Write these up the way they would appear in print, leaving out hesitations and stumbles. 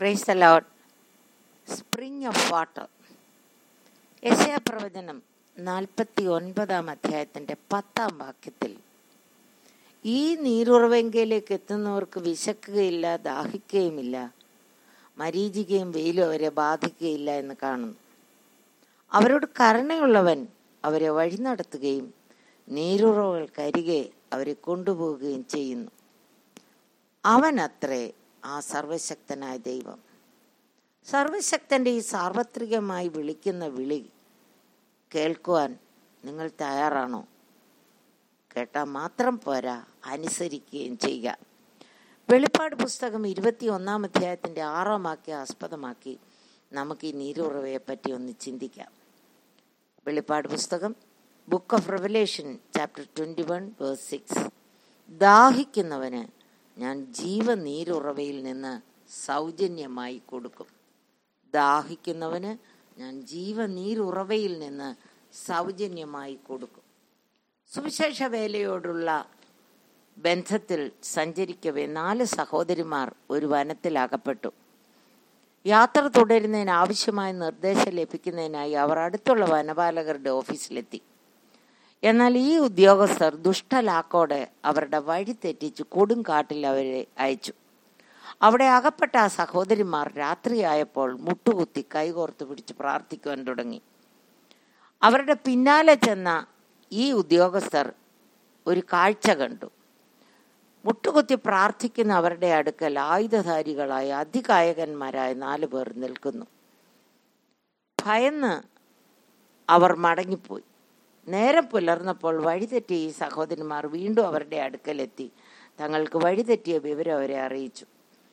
Price the Lord. Spring of water. യെശയ്യാപ്രവചനം 49 അധ്യായത്തിൻ്റെ 10 വാക്യത്തിൽ, ഈ നീരുറവെങ്കിലേക്ക് എത്തുന്നവർക്ക് വിശക്കുകയില്ല, ദാഹിക്കുകയുമില്ല, മരീചികയും വെയിലും അവരെ ബാധിക്കുകയില്ല എന്ന് കാണുന്നു. അവരോട് കരുണയുള്ളവൻ അവരെ വഴി നടത്തുകയും നീരുറവുകൾക്കരികെ അവരെ കൊണ്ടുപോവുകയും ചെയ്യുന്നു. അവനത്രേ ആ സർവശക്തനായ ദൈവം. സർവശക്തൻ്റെ ഈ സാർവത്രികമായി വിളിക്കുന്ന വിളി കേൾക്കുവാൻ നിങ്ങൾ തയ്യാറാണോ? കേട്ടാൽ മാത്രം പോരാ, അനുസരിക്കുകയും ചെയ്യുക. വെളിപ്പാട് പുസ്തകം 21 അധ്യായത്തിൻ്റെ 6 വാക്യം ആസ്പദമാക്കി നമുക്ക് ഈ നീരുറവയെ പറ്റി ഒന്ന് ചിന്തിക്കാം. വെളിപ്പാട് പുസ്തകം book of Revelation chapter 21 verse 6. ദാഹിക്കുന്നവന് ഞാൻ ജീവനീരുറവയിൽ നിന്ന് സൗജന്യമായി കൊടുക്കും. ദാഹിക്കുന്നവന് ഞാൻ ജീവനീരുറവയിൽ നിന്ന് സൗജന്യമായി കൊടുക്കും. സുവിശേഷ വേലയോടുള്ള ബന്ധത്തിൽ സഞ്ചരിക്കവേ 4 സഹോദരിമാർ ഒരു വനത്തിൽ അകപ്പെട്ടു. യാത്ര തുടരുന്നതിന് ആവശ്യമായ നിർദ്ദേശം ലഭിക്കുന്നതിനായി അവർ അടുത്തുള്ള വനപാലകരുടെ ഓഫീസിലെത്തി. എന്നാൽ ഈ ഉദ്യോഗസ്ഥർ ദുഷ്ടലാക്കോടെ അവരുടെ വഴി തെറ്റിച്ച് കൊടുങ്കാട്ടിൽ അവരെ അയച്ചു. അവിടെ അകപ്പെട്ട ആ സഹോദരിമാർ രാത്രിയായപ്പോൾ മുട്ടുകുത്തി കൈകോർത്ത് പിടിച്ച് പ്രാർത്ഥിക്കുവാൻ തുടങ്ങി. അവരുടെ പിന്നാലെ ചെന്ന ഈ ഉദ്യോഗസ്ഥർ ഒരു കാഴ്ച കണ്ടു. മുട്ടുകുത്തി പ്രാർത്ഥിക്കുന്ന അവരുടെ അടുക്കൽ ആയുധധാരികളായ അതികായകന്മാരായ 4 പേർ നിൽക്കുന്നു. ഭയന്ന് അവർ മടങ്ങിപ്പോയി. നേരം പുലർന്നപ്പോൾ വഴിതെറ്റിയ ഈ സഹോദരന്മാർ വീണ്ടും അവരുടെ അടുക്കലെത്തി തങ്ങൾക്ക് വഴിതെറ്റിയ വിവരം അവരെ അറിയിച്ചു.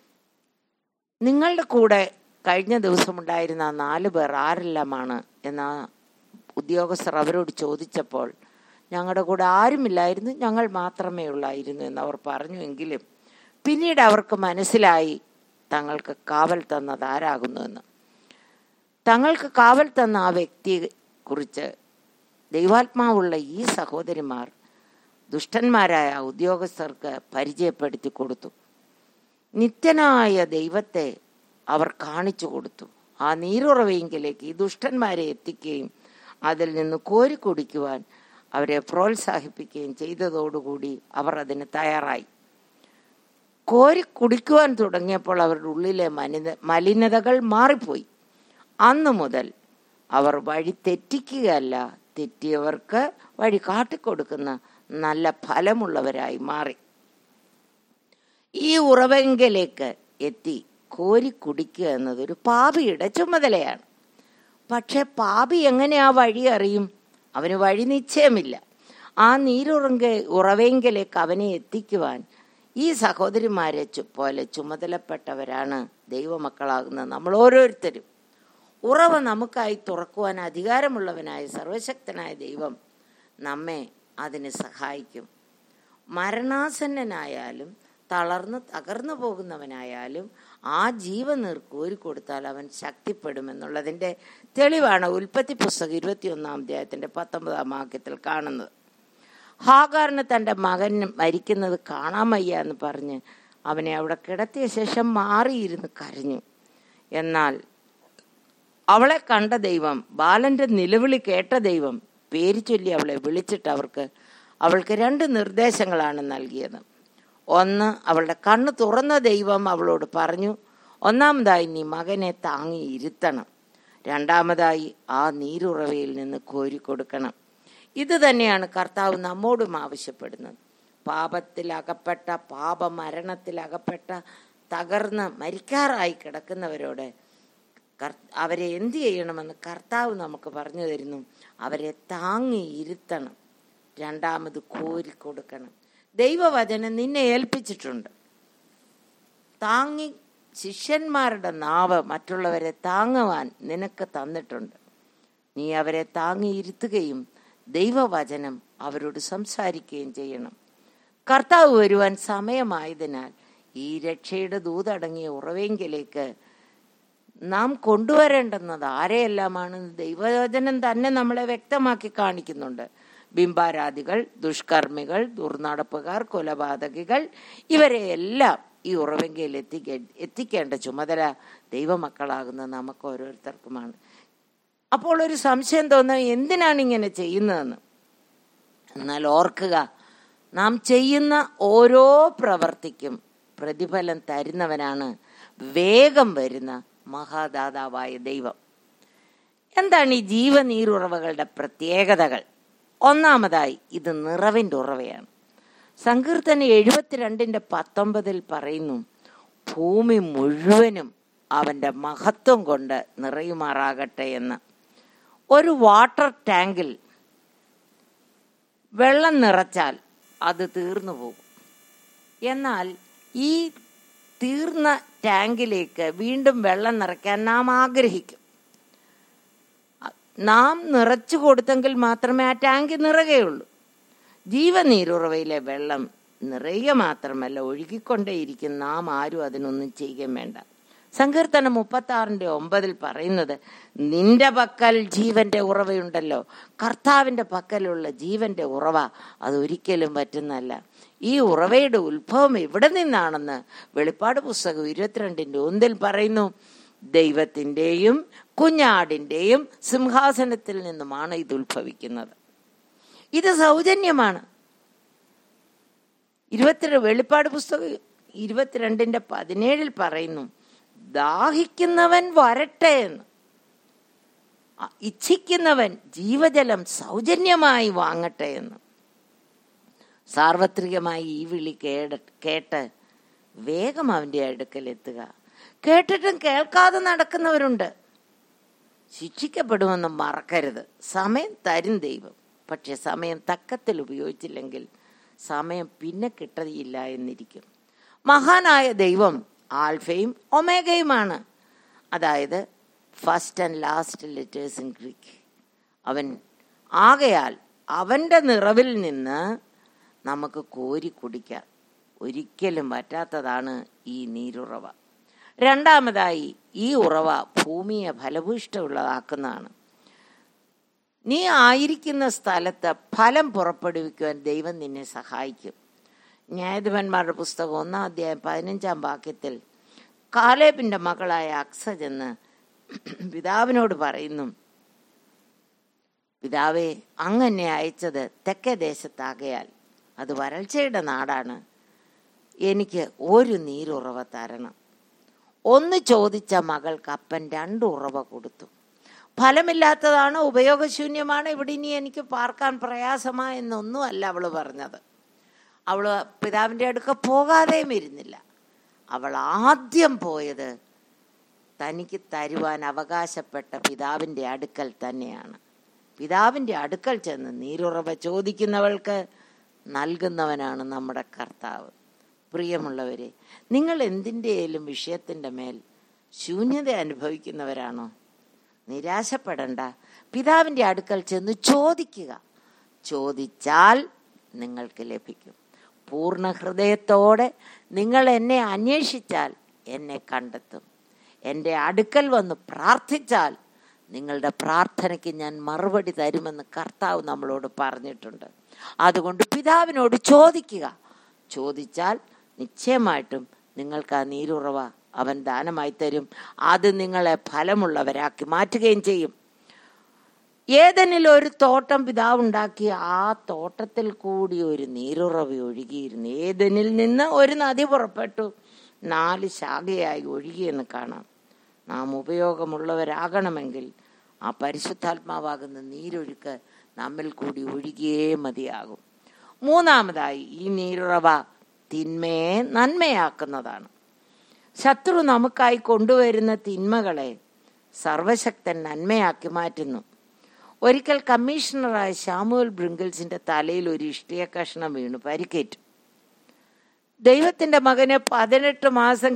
നിങ്ങളുടെ കൂടെ കഴിഞ്ഞ ദിവസം ഉണ്ടായിരുന്ന 4 പേർ ആരെല്ലാമാണ് എന്ന ഉദ്യോഗസ്ഥർ അവരോട് ചോദിച്ചപ്പോൾ, ഞങ്ങളുടെ കൂടെ ആരുമില്ലായിരുന്നു, ഞങ്ങൾ മാത്രമേ ഉള്ളായിരുന്നു എന്നവർ പറഞ്ഞുവെങ്കിലും പിന്നീട് അവർക്ക് മനസ്സിലായി തങ്ങൾക്ക് കാവൽ തന്നത് ആരാകുന്നുവെന്ന്. തങ്ങൾക്ക് കാവൽ തന്ന ആ വ്യക്തിയെ കുറിച്ച് ദൈവാത്മാവുള്ള ഈ സഹോദരിമാർ ദുഷ്ടന്മാരായ ഉദ്യോഗസ്ഥർക്ക് പരിചയപ്പെടുത്തി കൊടുത്തു. നിത്യനായ ദൈവത്തെ അവർ കാണിച്ചു കൊടുത്തു. ആ നീരുറവയെങ്കിലേക്ക് ഈ ദുഷ്ടന്മാരെ എത്തിക്കുകയും അതിൽ നിന്ന് കോരി കുടിക്കുവാൻ അവരെ പ്രോത്സാഹിപ്പിക്കുകയും ചെയ്തതോടുകൂടി അവർ അതിന് തയ്യാറായി. കോരി കുടിക്കുവാൻ തുടങ്ങിയപ്പോൾ അവരുടെ ഉള്ളിലെ മലിനതകൾ മാറിപ്പോയി. അന്നു മുതൽ അവർ വഴി തെറ്റിക്കുകയല്ല, തെറ്റിയവർക്ക് വഴി കാട്ടിക്കൊടുക്കുന്ന നല്ല ഫലമുള്ളവരായി മാറി. ഈ ഉറവെങ്കിലേക്ക് എത്തി കോരി കുടിക്കുക എന്നതൊരു പാപിയുടെ ചുമതലയാണ്. പക്ഷെ പാപി എങ്ങനെ ആ വഴി അറിയും? അവന് വഴി നിശ്ചയമില്ല. ആ ഉറവെങ്കിലേക്ക് അവനെ എത്തിക്കുവാൻ ഈ സഹോദരിമാരെ പോലെ ചുമതലപ്പെട്ടവരാണ് ദൈവമക്കളാകുന്ന നമ്മൾ ഓരോരുത്തരും. ഉറവ നമുക്കായി തുറക്കുവാൻ അധികാരമുള്ളവനായ സർവശക്തനായ ദൈവം നമ്മെ അതിന് സഹായിക്കും. മരണാസന്നനായാലും തകർന്നു പോകുന്നവനായാലും ആ ജീവനീർ കോരിക്കൊടുത്താൽ അവൻ ശക്തിപ്പെടുമെന്നുള്ളതിൻ്റെ തെളിവാണ് ഉൽപ്പത്തി പുസ്തകം 21 അധ്യായത്തിൻ്റെ 19 വാക്യത്തിൽ കാണുന്നത്. ഹാഗാറിന് തൻ്റെ മകൻ മരിക്കുന്നത് കാണാൻ വയ്യ എന്ന് പറഞ്ഞ് അവനെ അവിടെ കിടത്തിയ ശേഷം മാറിയിരുന്ന് കരഞ്ഞു. എന്നാൽ അവളെ കണ്ട ദൈവം, ബാലന്റെ നിലവിളി കേട്ട ദൈവം പേര് ചൊല്ലി അവളെ വിളിച്ചിട്ട് അവൾക്ക് 2 നിർദ്ദേശങ്ങളാണ് നൽകിയത്. ഒന്ന്, അവളുടെ കണ്ണ് തുറന്ന ദൈവം അവളോട് പറഞ്ഞു, ഒന്നാമതായി നീ മകനെ താങ്ങി ഇരുത്തണം. രണ്ടാമതായി ആ നീരുറവയിൽ നിന്ന് കോരിക്കൊടുക്കണം. ഇത് തന്നെയാണ് കർത്താവ് നമ്മോടും ആവശ്യപ്പെടുന്നത്. പാപത്തിലകപ്പെട്ട, പാപമരണത്തിലകപ്പെട്ട, തകർന്ന് മരിക്കാറായി കിടക്കുന്നവരോട് അവരെ എന്ത് ചെയ്യണമെന്ന് കർത്താവ് നമുക്ക് പറഞ്ഞു തരുന്നു. അവരെ താങ്ങി ഇരുത്തണം. രണ്ടാമത് കോരിക്കൊടുക്കണം. ദൈവവചനം നിന്നെ ഏൽപ്പിച്ചിട്ടുണ്ട്. ശിഷ്യന്മാരുടെ നാവ് മറ്റുള്ളവരെ താങ്ങുവാൻ നിനക്ക് തന്നിട്ടുണ്ട്. നീ അവരെ താങ്ങിയിരുത്തുകയും ദൈവവചനം അവരോട് സംസാരിക്കുകയും ചെയ്യണം. കർത്താവ് വരുവാൻ സമയമായതിനാൽ ഈ രക്ഷയുടെ ദൂതടങ്ങിയ ഉറവെങ്കിലേക്ക് നാം കൊണ്ടുവരേണ്ടുന്നത് ആരെയെല്ലാമാണ് ദൈവവചനം തന്നെ നമ്മളെ വ്യക്തമാക്കി കാണിക്കുന്നുണ്ട്. ബിംബാരാധികൾ, ദുഷ്കർമ്മികൾ, ദുർനടപ്പുകാർ, കൊലപാതകികൾ, ഇവരെയെല്ലാം ഈ ഉറവെങ്കിൽ എത്തിക്കേണ്ട ചുമതല ദൈവമക്കളാകുന്ന നമുക്ക് ഓരോരുത്തർക്കുമാണ്. അപ്പോൾ ഒരു സംശയം തോന്നുന്നത്, എന്തിനാണ് ഇങ്ങനെ ചെയ്യുന്നതെന്ന്. എന്നാൽ ഓർക്കുക, നാം ചെയ്യുന്ന ഓരോ പ്രവർത്തിക്കും പ്രതിഫലം തരുന്നവനാണ് വേഗം വരുന്ന മഹാദാതാവായ ദൈവം. എന്താണ് ഈ ജീവനീരുറവകളുടെ പ്രത്യേകതകൾ? ഒന്നാമതായി, ഇത് നിറവിൻ്റെ ഉറവയാണ്. സങ്കീർത്തനം 72:19 പറയുന്നു, ഭൂമി മുഴുവനും അവൻ്റെ മഹത്വം കൊണ്ട് നിറയുമാറാകട്ടെ എന്ന്. ഒരു വാട്ടർ ടാങ്കിൽ വെള്ളം നിറച്ചാൽ അത് തീർന്നു പോകും. എന്നാൽ ഈ തീർന്ന ടാങ്കിലേക്ക് വീണ്ടും വെള്ളം നിറയ്ക്കാൻ നാം ആഗ്രഹിക്കും. നാം നിറച്ചു കൊടുത്തെങ്കിൽ മാത്രമേ ആ ടാങ്ക് നിറയുകയുള്ളൂ. ജീവനീരുറവയിലെ വെള്ളം നിറയുക മാത്രമല്ല, ഒഴുകിക്കൊണ്ടേയിരിക്കും. നാം ആരും അതിനൊന്നും ചെയ്യുകയും വേണ്ട. സങ്കീർത്തനം 36:9 പറയുന്നത്, നിന്റെ പക്കൽ ജീവന്റെ ഉറവയുണ്ടല്ലോ. കർത്താവിൻ്റെ പക്കലുള്ള ജീവന്റെ ഉറവ അതൊരിക്കലും പറ്റുന്നതല്ല. ഈ ഉറവയുടെ ഉത്ഭവം എവിടെ നിന്നാണെന്ന് വെളിപ്പാട് പുസ്തകം 22:1 പറയുന്നു, ദൈവത്തിൻ്റെയും കുഞ്ഞാടിൻ്റെയും സിംഹാസനത്തിൽ നിന്നുമാണ് ഇത് ഉത്ഭവിക്കുന്നത്. ഇത് സൗജന്യമാണ്. വെളിപ്പാട് പുസ്തകം 22:17 പറയുന്നു, ദാഹിക്കുന്നവൻ വരട്ടെ എന്ന്, ഇച്ഛിക്കുന്നവൻ ജീവജലം സൗജന്യമായി വാങ്ങട്ടെ എന്ന്. സാർവത്രികമായി ഈ വിളി കേട്ട് വേഗം അവൻ്റെ അടുക്കൽ എത്തുക. കേട്ടിട്ടും കേൾക്കാതെ നടക്കുന്നവരുണ്ട്. ശിക്ഷിക്കപ്പെടുമെന്ന് മറക്കരുത്. സമയം തരും ദൈവം. പക്ഷെ സമയം തക്കത്തിൽ ഉപയോഗിച്ചില്ലെങ്കിൽ സമയം പിന്നെ കിട്ടയില്ല എന്നിരിക്കും. മഹാനായ ദൈവം ആൽഫയും ഒമേഗയുമാണ്. അതായത് first and last letters in Greek. അവൻ ആകയാൽ അവൻ്റെ നിറവിൽ നിന്ന് നമുക്ക് കോരി കുടിക്കാം. ഒരിക്കലും പറ്റാത്തതാണ് ഈ നീരുറവ. രണ്ടാമതായി, ഈ ഉറവ ഭൂമിയെ ഫലഭൂയിഷ്ഠമുള്ളതാക്കുന്നതാണ്. നീ ആയിരിക്കുന്ന സ്ഥലത്ത് ഫലം പുറപ്പെടുവിക്കുവാൻ ദൈവം നിന്നെ സഹായിക്കും. ന്യായാധിപന്മാരുടെ പുസ്തകം 1:15 കാലേബിന്റെ മകളായ അക്സ ചെന്ന് പിതാവിനോട് പറയുന്നു, പിതാവേ, അങ്ങ് എന്നെ അയച്ചത് തെക്കേ ദേശത്താകയാൽ അത് വരൾച്ചയുടെ നാടാണ്. എനിക്ക് ഒരു നീരുറവ തരണം. ഒന്ന് ചോദിച്ച മകൾക്ക് അപ്പൻ 2 ഉറവ കൊടുത്തു. ഫലമില്ലാത്തതാണ്, ഉപയോഗശൂന്യമാണ്, ഇവിടെ ഇനി എനിക്ക് പാർക്കാൻ പ്രയാസമായെന്നൊന്നും അല്ല അവൾ പറഞ്ഞത്. അവൾ പിതാവിൻ്റെ അടുക്ക പോകാതെയും ഇരുന്നില്ല. അവൾ ആദ്യം പോയത് തനിക്ക് തരുവാൻ അവകാശപ്പെട്ട പിതാവിൻ്റെ അടുക്കൽ തന്നെയാണ്. പിതാവിൻ്റെ അടുക്കൽ ചെന്ന് നീരുറവ ചോദിക്കുന്നവൾക്ക് നൽകുന്നവനാണ് നമ്മുടെ കർത്താവ്. പ്രിയമുള്ളവരെ, നിങ്ങൾ എന്തിൻ്റെയും വിഷയത്തിൻ്റെ മേൽ ശൂന്യത അനുഭവിക്കുന്നവരാണോ? നിരാശപ്പെടണ്ട. പിതാവിൻ്റെ അടുക്കൽ ചെന്ന് ചോദിക്കുക. ചോദിച്ചാൽ നിങ്ങൾക്ക് ലഭിക്കും. പൂർണ്ണ ഹൃദയത്തോടെ നിങ്ങൾ എന്നെ അന്വേഷിച്ചാൽ എന്നെ കണ്ടെത്തും. എൻ്റെ അടുക്കൽ വന്ന് പ്രാർത്ഥിച്ചാൽ നിങ്ങളുടെ പ്രാർത്ഥനയ്ക്ക് ഞാൻ മറുപടി തരുമെന്ന് കർത്താവ് നമ്മളോട് പറഞ്ഞിട്ടുണ്ട്. അതുകൊണ്ട് പിതാവിനോട് ചോദിക്കുക. ചോദിച്ചാൽ നിശ്ചയമായിട്ടും നിങ്ങൾക്ക് ആ നീരുറവ അവൻ ദാനമായി തരും. അത് നിങ്ങളെ ഫലമുള്ളവരാക്കി മാറ്റുകയും ചെയ്യും. ഏദനിൽ ഒരു തോട്ടം പിതാവുണ്ടാക്കി. ആ തോട്ടത്തിൽ കൂടി ഒരു നീരുറവ ഒഴുകിയിരുന്നു. ഏദനിൽ നിന്ന് ഒരു നദി പുറപ്പെട്ടു 4 ശാഖയായി ഒഴുകിയെന്ന് കാണാം. നാം ഉപയോഗമുള്ളവരാകണമെങ്കിൽ ആ പരിശുദ്ധാത്മാവാകുന്ന നീരൊഴുക്ക് നമ്മിൽ കൂടി ഒഴുകിയേ മതിയാകും. മൂന്നാമതായി, ഈ നീരുറവ തിന്മയെ നന്മയാക്കുന്നതാണ്. ശത്രു നമുക്കായി കൊണ്ടുവരുന്ന തിന്മകളെ സർവശക്തൻ നന്മയാക്കി മാറ്റുന്നു. ഒരിക്കൽ കമ്മീഷണറായ ശാമുവൽ ബ്രിങ്കിൾസിന്റെ തലയിൽ ഒരു ഇഷ്ടിക കഷ്ണം വീണു പരിക്കേറ്റു. ദൈവത്തിന്റെ മകനെ 18 മാസം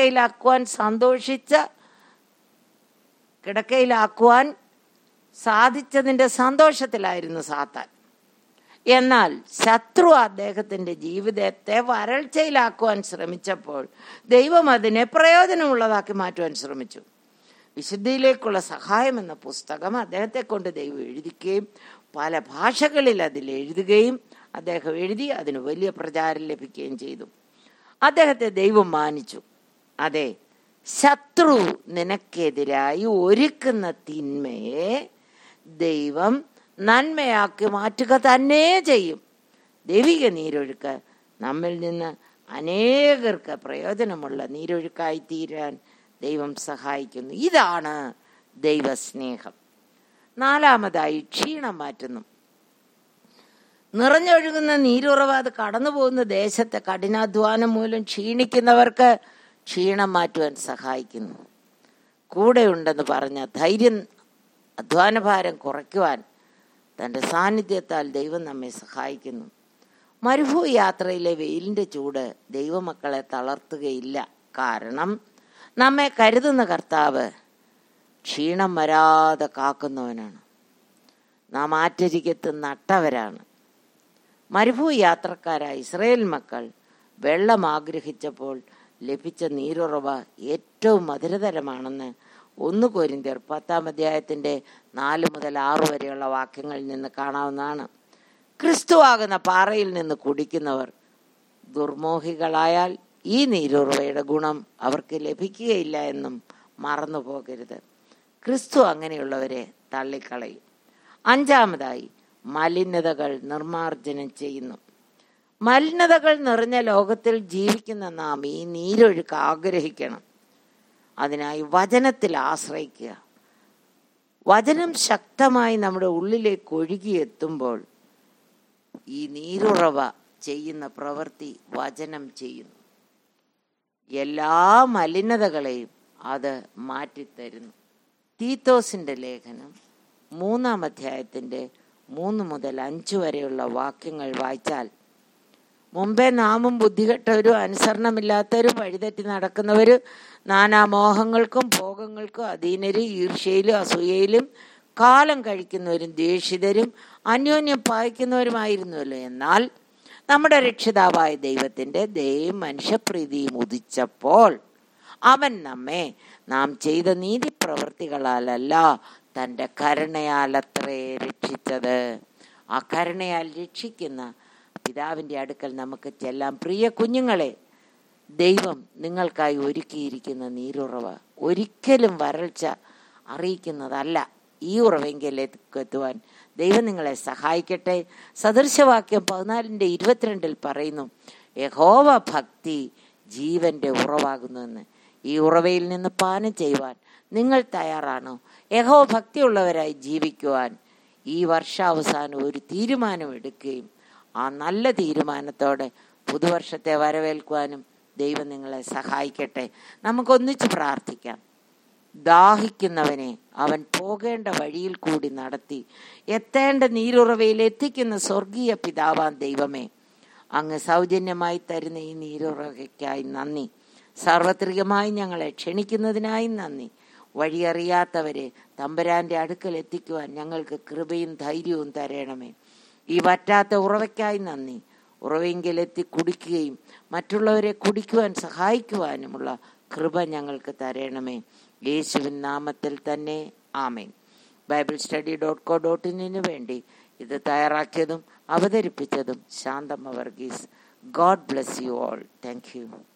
കിടക്കയിലാക്കുവാൻ സാധിച്ചതിന്റെ സന്തോഷത്തിലായിരുന്നു സാത്താൻ. എന്നാൽ ശത്രു അദ്ദേഹത്തിന്റെ ജീവിതത്തെ വരൾച്ചയിലാക്കുവാൻ ശ്രമിച്ചപ്പോൾ ദൈവം അതിനെ പ്രയോജനമുള്ളതാക്കി മാറ്റുവാൻ ശ്രമിച്ചു. വിശുദ്ധിയിലേക്കുള്ള സഹായം എന്ന പുസ്തകം അദ്ദേഹത്തെ കൊണ്ട് ദൈവം എഴുതിക്കുകയും പല ഭാഷകളിൽ അതിൽ എഴുതുകയും അദ്ദേഹം എഴുതി അതിന് വലിയ പ്രചാരം ലഭിക്കുകയും ചെയ്തു. അദ്ദേഹത്തെ ദൈവം മാനിച്ചു. അതെ, ശത്രു നിനക്കെതിരായി ഒരുക്കുന്ന തിന്മയെ ദൈവം നന്മയാക്കി മാറ്റുക തന്നെ ചെയ്യും. ദൈവിക നീരൊഴുക്ക് നമ്മിൽ നിന്ന് അനേകർക്ക് പ്രയോജനമുള്ള നീരൊഴുക്കായി തീരാൻ ദൈവം സഹായിക്കുന്നു. ഇതാണ് ദൈവസ്നേഹം. നാലാമതായി, ക്ഷീണം മാറ്റുന്നു. നിറഞ്ഞൊഴുകുന്ന നീരുറവ അത് കടന്നു പോകുന്ന ദേശത്തെ കഠിനാധ്വാനം മൂലം ക്ഷീണിക്കുന്നവർക്ക് ക്ഷീണം മാറ്റുവാൻ സഹായിക്കുന്നു. കൂടെയുണ്ടെന്ന് പറഞ്ഞ ധൈര്യം, അധ്വാനഭാരം കുറയ്ക്കുവാൻ തൻ്റെ സാന്നിധ്യത്താൽ ദൈവം നമ്മെ സഹായിക്കുന്നു. മരുഭൂമി യാത്രയിലെ വെയിലിൻ്റെ ചൂട് ദൈവമക്കളെ തളർത്തുകയില്ല. കാരണം നമ്മെ കരുതുന്ന കർത്താവ് ക്ഷീണം വരാതെ കാക്കുന്നവനാണ്. നാം ആറ്റരികത്ത് നട്ടവരാണ്. മരുഭൂമി യാത്രക്കാരായ ഇസ്രായേൽ മക്കൾ വെള്ളം ആഗ്രഹിച്ചപ്പോൾ ലഭിച്ച നീരുറവ ഏറ്റവും മധുരതരമാണെന്ന് 1 കൊരിന്ത്യർ 10 4 മുതൽ 6 വരെയുള്ള വാക്യങ്ങളിൽ നിന്ന് കാണാവുന്നതാണ്. ക്രിസ്തുവാകുന്ന പാറയിൽ നിന്ന് കുടിക്കുന്നവർ ദുർമോഹികളായാൽ ഈ നീരുറവയുടെ ഗുണം അവർക്ക് ലഭിക്കുകയില്ല എന്നും മറന്നു പോകരുത്. ക്രിസ്തു അങ്ങനെയുള്ളവരെ തള്ളിക്കളയും. അഞ്ചാമതായി, മലിനതകൾ നിർമ്മാർജ്ജനം ചെയ്യുന്നു. മലിനതകൾ നിറഞ്ഞ ലോകത്തിൽ ജീവിക്കുന്ന നാം ഈ നീരൊഴുക്ക് ആഗ്രഹിക്കണം. അതിനായി വചനത്തിൽ ആശ്രയിക്കുക. വചനം ശക്തമായി നമ്മുടെ ഉള്ളിലേക്ക് ഒഴുകിയെത്തുമ്പോൾ ഈ നീരുറവ ചെയ്യുന്ന പ്രവൃത്തി വചനം ചെയ്യുന്നു. എല്ലാ മലിനതകളെയും അത് മാറ്റിത്തരുന്നു. തീത്തോസിന്റെ ലേഖനം 3 3 മുതൽ 5 വരെയുള്ള വാക്യങ്ങൾ വായിച്ചാൽ, മുമ്പേ നാമും ബുദ്ധികെട്ടവരും അനുസരണമില്ലാത്തവരും വഴിതെറ്റി നടക്കുന്നവരും നാനാമോഹങ്ങൾക്കും ഭോഗങ്ങൾക്കും അധീനരും ഈർഷ്യയിലും അസൂയയിലും കാലം കഴിക്കുന്നവരും ദ്വേഷിതരും അന്യോന്യം പായിക്കുന്നവരുമായിരുന്നുവല്ലോ. എന്നാൽ നമ്മുടെ രക്ഷിതാവായ ദൈവത്തിൻ്റെ ദയയും മനുഷ്യപ്രീതിയും ഉദിച്ചപ്പോൾ അവൻ നമ്മെ നാം ചെയ്ത നീതിപ്രവൃത്തികളാലല്ല തൻ്റെ കരുണയാലത്രേ രക്ഷിച്ചത്. ആ കരുണയാൽ രക്ഷിക്കുന്ന പിതാവിൻ്റെ അടുക്കൽ നമുക്ക് ചെല്ലാം. പ്രിയ കുഞ്ഞുങ്ങളെ, ദൈവം നിങ്ങൾക്കായി ഒരുക്കിയിരിക്കുന്ന നീരുറവ ഒരിക്കലും വരൾച്ച അറിയിക്കുന്നതല്ല. ഈ ഉറവെങ്കിലേക്ക് എത്തുവാൻ ദൈവം നിങ്ങളെ സഹായിക്കട്ടെ. സദൃശവാക്യം 14:22 പറയുന്നു, യഹോവ ഭക്തി ജീവന്റെ ഉറവാകുന്നുവെന്ന്. ഈ ഉറവയിൽ നിന്ന് പാനം ചെയ്യുവാൻ നിങ്ങൾ തയ്യാറാണോ? യഹോവ ഭക്തിയുള്ളവരായി ജീവിക്കുവാൻ ഈ വർഷാവസാനം ഒരു തീരുമാനമെടുക്കുകയും ആ നല്ല തീരുമാനത്തോടെ പുതുവർഷത്തെ വരവേൽക്കുവാനും ദൈവം നിങ്ങളെ സഹായിക്കട്ടെ. നമുക്കൊന്നിച്ച് പ്രാർത്ഥിക്കാം. ദാഹിക്കുന്നവനെ അവൻ പോകേണ്ട വഴിയിൽ കൂടി നടത്തി എത്തേണ്ട നീരുറവയിൽ എത്തിക്കുന്ന സ്വർഗീയ പിതാവാൻ ദൈവമേ, അങ്ങ് സൗജന്യമായി തരുന്ന ഈ നീരുറവയ്ക്കായി നന്ദി. സാർവത്രികമായി ഞങ്ങളെ ക്ഷണിക്കുന്നതിനായി നന്ദി. വഴിയറിയാത്തവരെ തമ്പുരാന്റെ അടുക്കൽ എത്തിക്കുവാൻ ഞങ്ങൾക്ക് കൃപയും ധൈര്യവും തരണമേ. ഈ വറ്റാത്ത ഉറവയ്ക്കായി നന്ദി. ഉറവെങ്കിലെത്തി കുടിക്കുകയും മറ്റുള്ളവരെ കുടിക്കുവാൻ സഹായിക്കുവാനുമുള്ള കൃപ ഞങ്ങൾക്ക് തരണമേ. യേശുവിൻ നാമത്തിൽ തന്നെ, ആമേൻ. BibleStudy.co.in വേണ്ടി ഇത് തയ്യാറാക്കിയതും അവതരിപ്പിച്ചതും Shanthamma Varghese. God bless you all. Thank you.